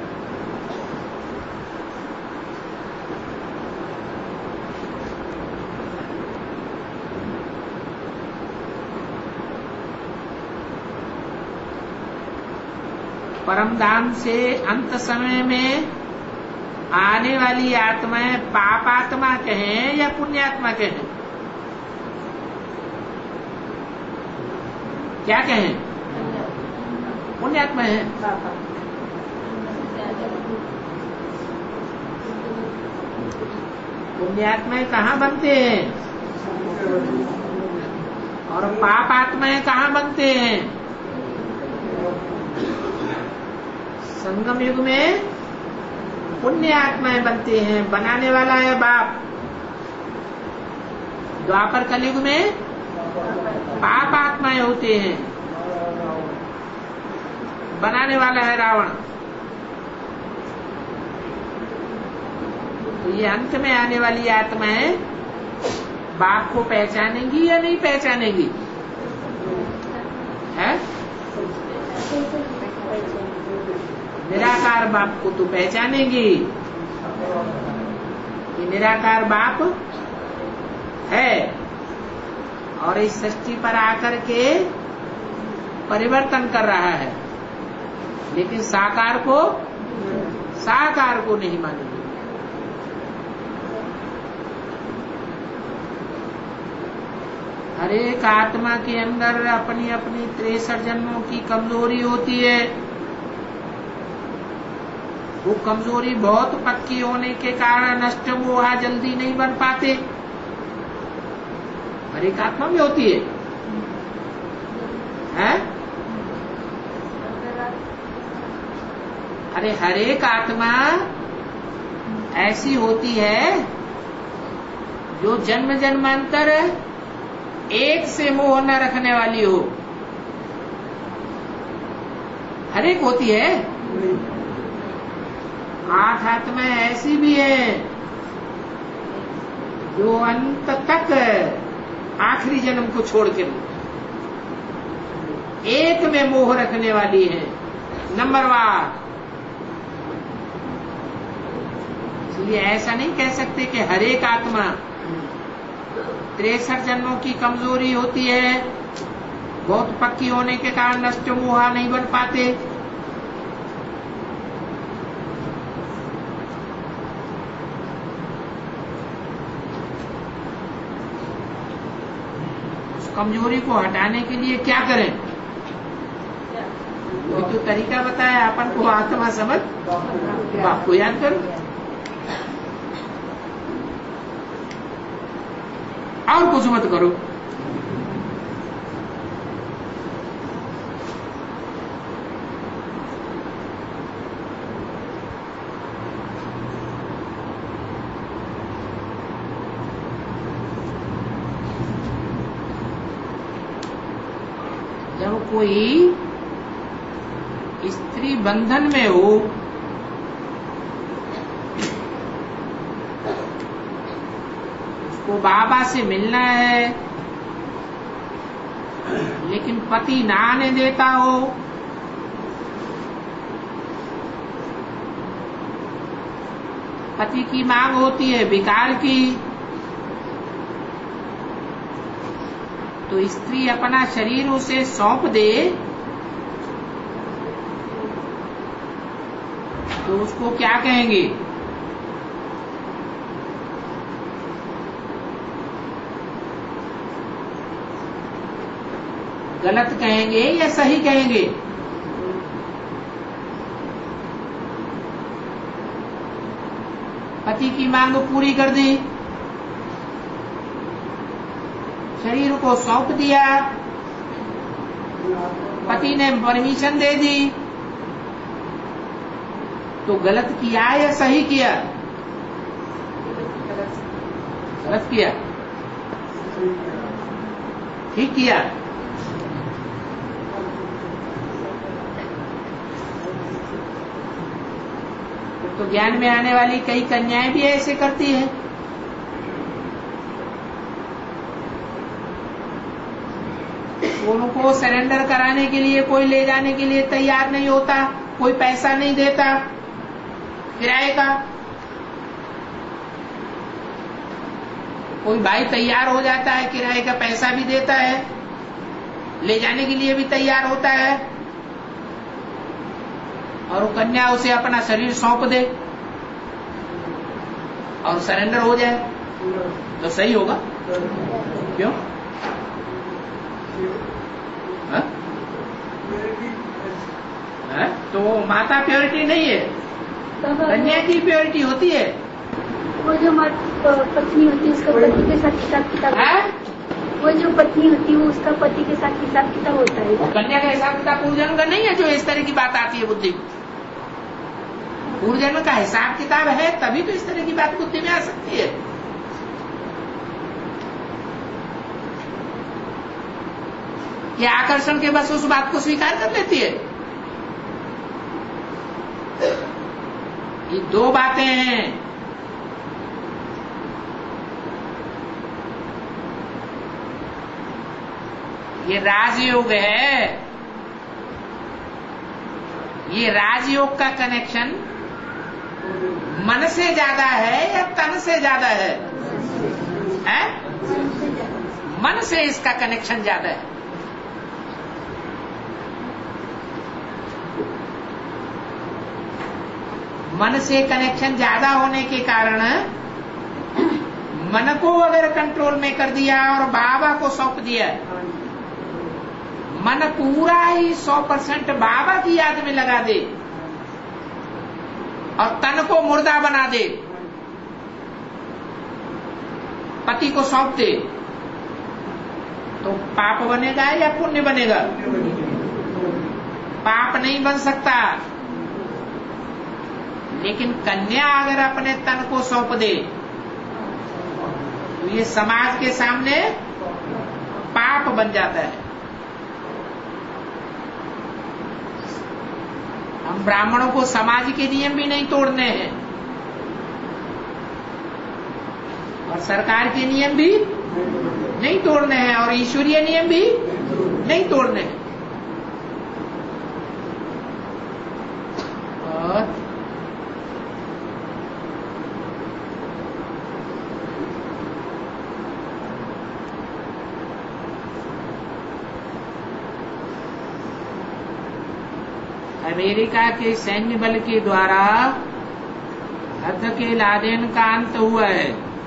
परमधाम से अंत समय में आने वाली आत्माएं पापात्मा कहें या पुण्यात्मा कहें? क्या कहें? पुण्यात्मा है। पुण्यात्माएं कहाँ बनते हैं और पापात्माएं कहाँ बनते हैं? संगम युग में पुण्य आत्माएं बनते हैं, बनाने वाला है बाप। द्वापर कलयुग में पाप आत्माएं होते हैं, बनाने वाला है रावण। तो ये अंत में आने वाली आत्माएं बाप को पहचानेंगी या नहीं पहचानेंगी? है? निराकार बाप को तो पहचानेंगी कि निराकार बाप है और इस सृष्टि पर आकर के परिवर्तन कर रहा है, लेकिन साकार को नहीं मानेंगे। हर एक आत्मा के अंदर अपनी अपनी 63 जन्मों की कमजोरी होती है। वो कमजोरी बहुत पक्की होने के कारण नष्ट मोहा जल्दी नहीं बन पाते। हर एक आत्मा में होती है, हैं? अरे हर एक आत्मा ऐसी होती है जो जन्म जन्मांतर एक से मोह न रखने वाली हो। हर एक होती है। 8 आत्माएं ऐसी भी है जो अंत तक आखिरी जन्म को छोड़ के एक में मोह रखने वाली है, नंबरवार। इसलिए ऐसा नहीं कह सकते कि हर एक आत्मा 63 जन्मों की कमजोरी होती है, बहुत पक्की होने के कारण नष्ट मोहा नहीं बन पाते। उस कमजोरी को हटाने के लिए क्या करें? ये तो तरीका बताया अपन को, आत्मा समझ बाप को याद करो और कुछ मत करो। जब कोई स्त्री बंधन में हो, उसको बाबा से मिलना है, लेकिन पति ना आने देता हो, पति की मांग होती है विकार की, तो स्त्री अपना शरीर उसे सौंप दे तो उसको क्या कहेंगे? गलत कहेंगे या सही कहेंगे? पति की मांग पूरी कर दी, शरीर को सौंप दिया, पति ने परमिशन दे दी, तो गलत किया या सही किया? गलत किया। ठीक किया। तो ज्ञान में आने वाली कई कन्याएं भी ऐसे करती हैं। उनको सरेंडर कराने के लिए कोई ले जाने के लिए तैयार नहीं होता, कोई पैसा नहीं देता किराए का। कोई भाई तैयार हो जाता है, किराए का पैसा भी देता है, ले जाने के लिए भी तैयार होता है, और वो कन्या उसे अपना शरीर सौंप दे और सरेंडर हो जाए तो सही होगा? क्यों? तो माता प्योरिटी नहीं है, कन्या की प्योरिटी होती है। वो जो पत्नी होती है उसका पति के साथ हिसाब किताब, वो जो पत्नी होती है उसका पति के साथ हिसाब किताब होता है। कन्या का हिसाब किताब पूर्वजन्म का नहीं है जो इस तरह की बात आती है बुद्धि। पूर्वजन्म का हिसाब किताब है तभी तो इस तरह की बात बुद्धि में आ सकती है। ये आकर्षण के बस उस बात को स्वीकार कर लेती है। ये दो बातें हैं। ये राजयोग है। ये राजयोग का कनेक्शन मन से ज्यादा है या तन से ज्यादा है? मन से इसका कनेक्शन ज्यादा है। मन से कनेक्शन ज्यादा होने के कारण मन को अगर कंट्रोल में कर दिया और बाबा को सौंप दिया, मन पूरा ही 100% बाबा की याद में लगा दे और तन को मुर्दा बना दे, पति को सौंप दे, तो पाप बनेगा या पुण्य बनेगा? पाप नहीं बन सकता। लेकिन कन्या अगर अपने तन को सौंप दे तो ये समाज के सामने पाप बन जाता है। हम ब्राह्मणों को समाज के नियम भी नहीं तोड़ने हैं और सरकार के नियम भी नहीं तोड़ने हैं और ईश्वरीय नियम भी नहीं तोड़ने हैं। और अमेरिका के सैन्य बल के द्वारा हद के लादेन का अंत हुआ है।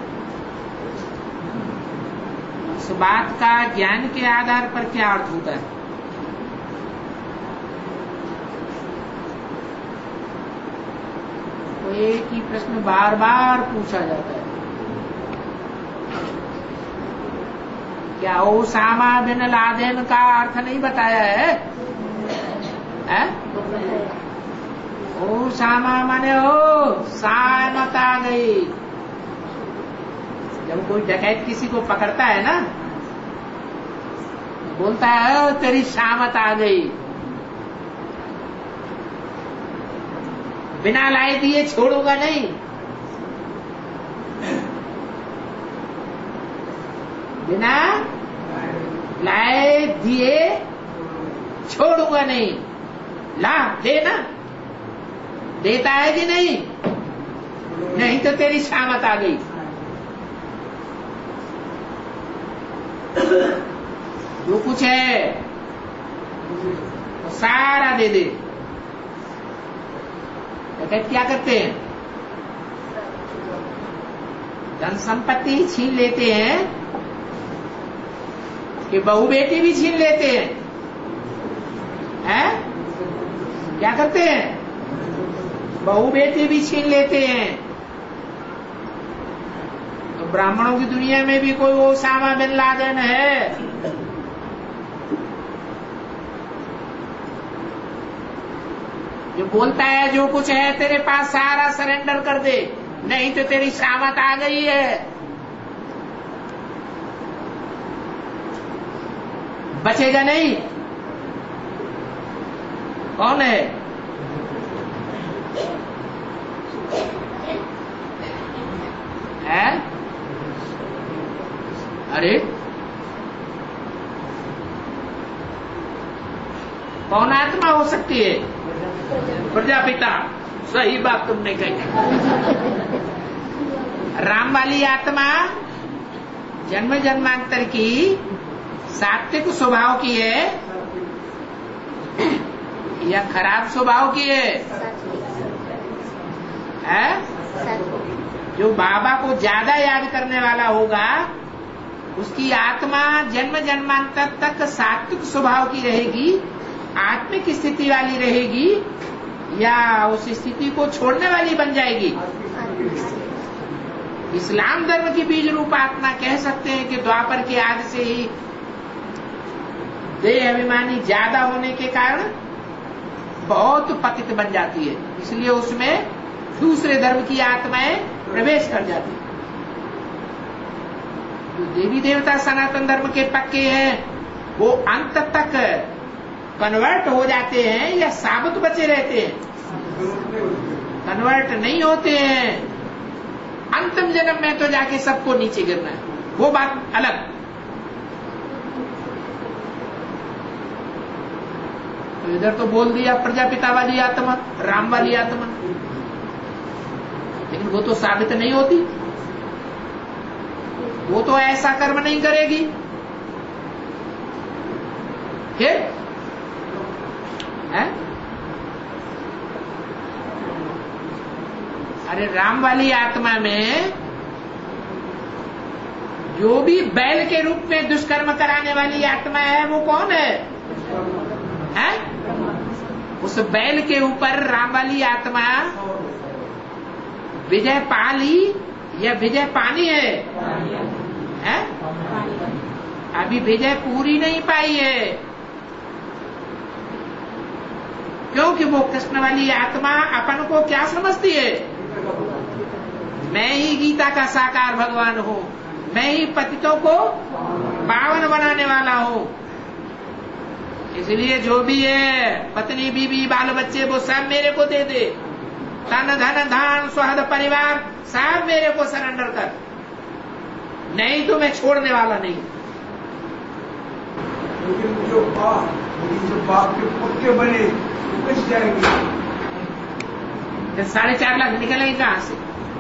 इस बात का ज्ञान के आधार पर क्या अर्थ होता है? तो एक ही प्रश्न बार बार पूछा जाता है, क्या ओसामा बिन लादेन का अर्थ नहीं बताया है? ओसामा माने हो सामत आ गई। जब कोई डकैत किसी को पकड़ता है ना, बोलता है तेरी शामत आ गई, बिना लाए दिए छोड़ूंगा नहीं। बिना लाए दिए छोड़ूंगा नहीं। ला दे ना, देता है कि नहीं? नहीं तो तेरी शामत आ गई। जो कुछ है वो सारा दे दे। डकैत क्या करते हैं? धन संपत्ति छीन लेते हैं कि बहू बेटी भी छीन लेते हैं, हैं? क्या करते हैं? बहू बेटी भी छीन लेते हैं। तो ब्राह्मणों की दुनिया में भी कोई ओसामा बिन लादेन है? जो बोलता है जो कुछ है तेरे पास सारा सरेंडर कर दे, नहीं तो तेरी शामत आ गई है। बचेगा नहीं। कौन है? है? अरे कौन आत्मा हो सकती है? प्रजापिता। सही बात तुमने कही। राम वाली आत्मा जन्म जन्मांतर की सात्विक स्वभाव की है या खराब स्वभाव की है? जो बाबा को ज्यादा याद करने वाला होगा उसकी आत्मा जन्म जन्मांतर तक सात्विक स्वभाव की रहेगी, आत्मिक स्थिति वाली रहेगी, या उस स्थिति को छोड़ने वाली बन जाएगी? इस्लाम धर्म की बीज रूप आत्मा कह सकते हैं कि द्वापर के आदि से ही देह अभिमानी ज्यादा होने के कारण बहुत पतित बन जाती है, इसलिए उसमें दूसरे धर्म की आत्माएं प्रवेश कर जाती है। जो देवी देवता सनातन धर्म के पक्के हैं वो अंत तक कन्वर्ट हो जाते हैं या साबुत बचे रहते हैं? कन्वर्ट नहीं होते हैं। अंतिम जन्म में तो जाके सबको नीचे गिरना है, वो बात अलग। तो इधर तो बोल दिया प्रजापिता वाली आत्मा, राम वाली आत्मा, लेकिन वो तो साबित नहीं होती। वो तो ऐसा कर्म नहीं करेगी। फिर है? अरे राम वाली आत्मा में जो भी बैल के रूप में दुष्कर्म कराने वाली आत्मा है वो कौन है? उस बैल के ऊपर राम वाली आत्मा विजय पा ली या विजय पानी है? अभी विजय पूरी नहीं पाई है, क्योंकि वो कृष्ण वाली आत्मा अपन को क्या समझती है? मैं ही गीता का साकार भगवान हूं, मैं ही पतितों को पावन बनाने वाला हूं। इसलिए जो भी है पत्नी बीबी बाल बच्चे वो सब मेरे को दे दे, तन धन धान स्वहद परिवार सब मेरे को सरेंडर कर, नहीं तो मैं छोड़ने वाला नहीं। लेकिन जो बाप के पुत्र बने बच जाएंगे। 4.5 लाख निकलेंगे कहां से?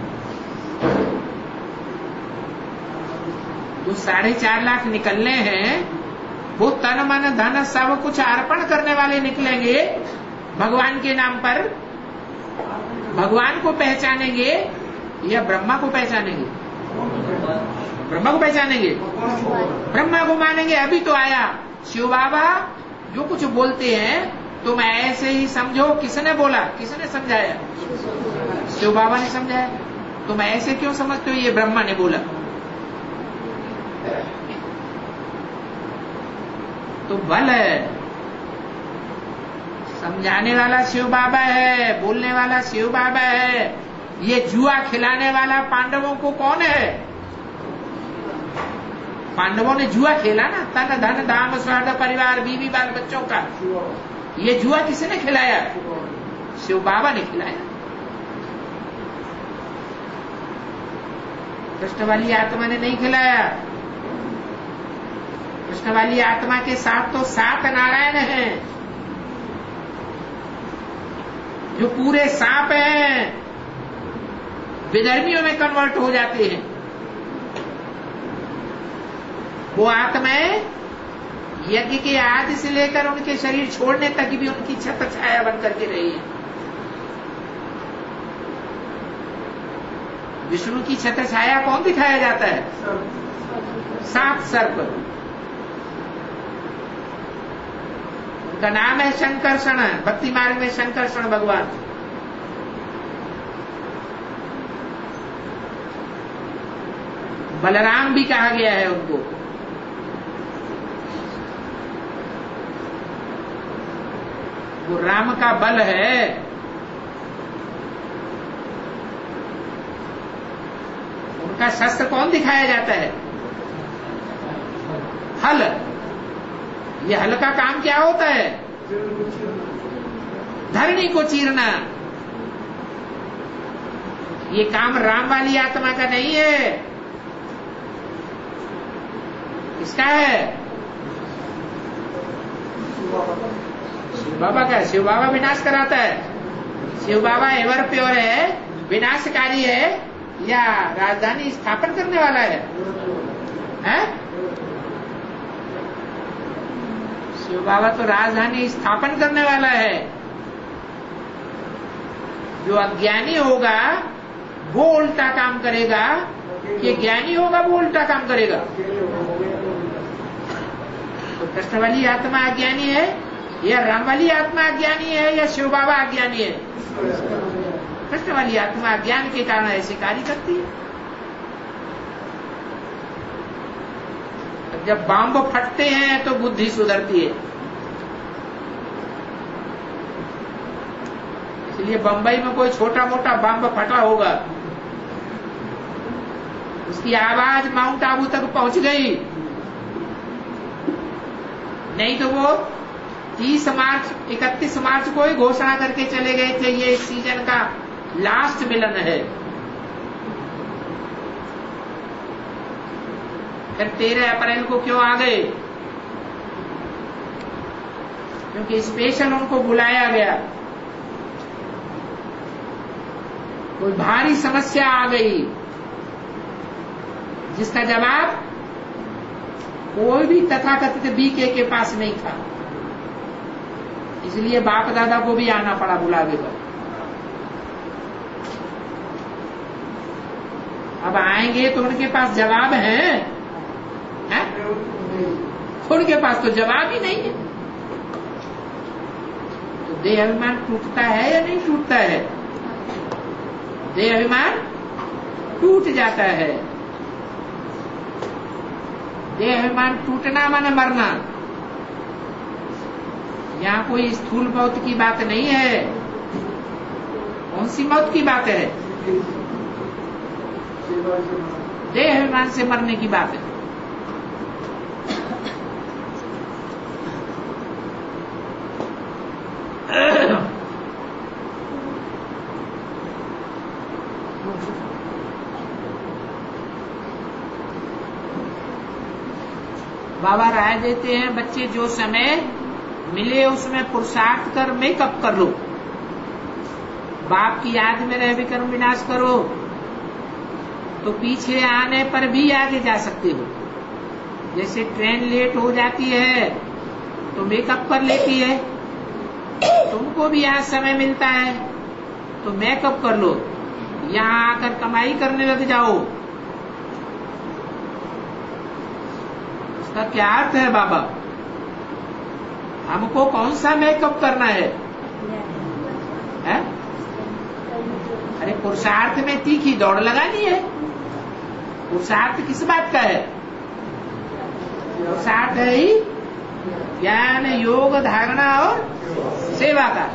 जो 4.5 लाख निकलने हैं वो तन मन धन सब कुछ अर्पण करने वाले निकलेंगे, भगवान के नाम पर भगवान को पहचानेंगे या ब्रह्मा को पहचानेंगे? ब्रह्मा को पहचानेंगे, ब्रह्मा को मानेंगे। अभी तो आया शिव बाबा जो कुछ बोलते हैं तुम ऐसे ही समझो। किसने बोला, किसने समझाया? शिव बाबा ने समझाया। तुम ऐसे क्यों समझते हो? ये ब्रह्मा ने बोला। तो बल है, समझाने वाला शिव बाबा है, बोलने वाला शिव बाबा है। ये जुआ खिलाने वाला पांडवों को कौन है? पांडवों ने जुआ खेला ना, तन धन धाम स्वहद परिवार बीवी बाल बच्चों का। ये जुआ किसने खिलाया? शिव बाबा ने खिलाया। कृष्ण वाली आत्मा ने नहीं खिलाया। कृष्ण वाली आत्मा के साथ तो 7 नारायण हैं, जो पूरे सांप हैं, विधर्मियों में कन्वर्ट हो जाते हैं। वो आत्माएं यज्ञ के आदि से लेकर उनके शरीर छोड़ने तक भी उनकी छत्र छाया बन करके रही है। विष्णु की छत्र छाया कौन दिखाया जाता है? 7 सर्प। उनका नाम है शंकरषण। भक्ति मार्ग में शंकरषण भगवान। बलराम भी कहा गया है उनको। वो राम का बल है। उनका शस्त्र कौन दिखाया जाता है? हल। ये हल का काम क्या होता है? धरणी को चीरना। ये काम राम वाली आत्मा का नहीं है। किसका है? शिव बाबा का। शिव बाबा विनाश कराता है। शिव बाबा एवर प्योर है, विनाशकारी है या राजधानी स्थापन करने वाला है? शिव बाबा तो राजधानी स्थापन करने वाला है। जो अज्ञानी होगा वो उल्टा काम करेगा, कि ज्ञानी होगा वो उल्टा काम करेगा। तो कृष्ण वाली आत्मा अज्ञानी है या राम वाली आत्मा अज्ञानी है या शिव बाबा अज्ञानी है? कृष्ण वाली आत्मा अज्ञान के कारण ऐसे कार्य करती है। जब बम फटते हैं तो बुद्धि सुधरती है। इसलिए बंबई में कोई छोटा मोटा बम फटा होगा, उसकी आवाज माउंट आबू तक पहुंच गई, नहीं तो वो 30 मार्च 31 मार्च को ही घोषणा करके चले गए थे ये इस सीजन का लास्ट मिलन है। फिर 13 अप्रैल को क्यों आ गए? क्योंकि स्पेशल उनको बुलाया गया। कोई भारी समस्या आ गई जिसका जवाब कोई भी तथाकथित बीके के पास नहीं था। इसलिए बाप दादा को भी आना पड़ा बुलावे पर। अब आएंगे तो उनके पास जवाब है, तो उनके पास तो जवाब ही नहीं है। तो देह अभिमान टूटता है या नहीं टूटता है? देह अभिमान टूट जाता है। देह अभिमान टूटना माने मरना। यहाँ कोई स्थूल मौत की बात नहीं है। कौन सी मौत की बात है? देह अभिमान से मरने की बात है। बाबा राय देते हैं, बच्चे जो समय मिले उसमें पुरुषार्थ कर मेकअप कर लो। बाप की याद में रह भी कर्म विनाश करो तो पीछे आने पर भी आगे जा सकते हो। जैसे ट्रेन लेट हो जाती है तो मेकअप कर लेती है, तुमको भी यहाँ समय मिलता है तो मेकअप कर लो, यहाँ आकर कमाई करने लग जाओ। इसका क्या अर्थ है बाबा? हमको कौन सा मेकअप करना है? अरे पुरुषार्थ में तीखी दौड़ लगानी है। पुरुषार्थ किस बात का है? पुरुषार्थ है ही ज्ञान योग धारणा और सेवा का।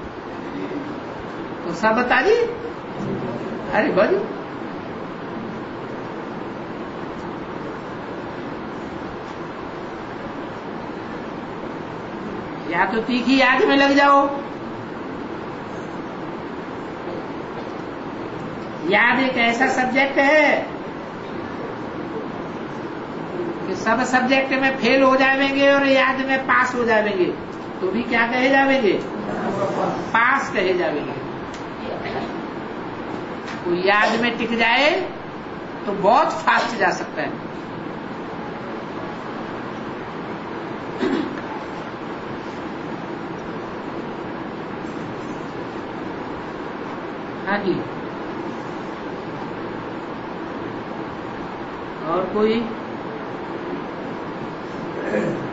तो सब बता दी। अरे बड़ी या तो तीखी आग में लग जाओ। याद एक ऐसा सब्जेक्ट है कि सब सब्जेक्ट में फेल हो जाएंगे और याद में पास हो जाएंगे तो भी क्या कहे जाएंगे? पास कहे जाएंगे। तो याद में टिक जाए तो बहुत फास्ट जा सकता है। हाँ जी, और कोई?